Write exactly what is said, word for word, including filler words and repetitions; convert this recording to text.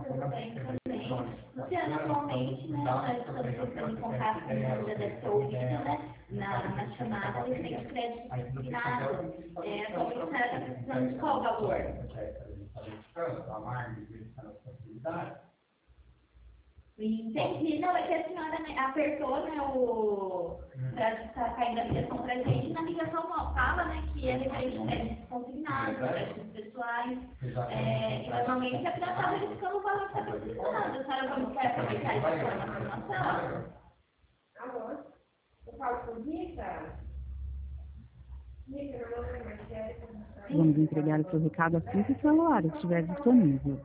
Tudo bem também. Luciana, atualmente, né, nós estamos entrando em contato com a ainda deve ter ouvido, né, na, na chamada, referente ao crédito discriminado. É, atualmente a senhora está precisando de qual valor? Entendi. Não, é que a senhora, né, apertou, né, o... para estar caindo a ligação para a gente. Na ligação não fala, né, que é referente a créditos consignados, créditos pessoais. É, e normalmente é para estar verificando o valor que está precisando. A senhora vamos quer aproveitar essa informação? Alô? Eu falo com Rita? Rita, meu nome é Marcela. Vamos entregar o seu recado assim que o celular estiver disponível.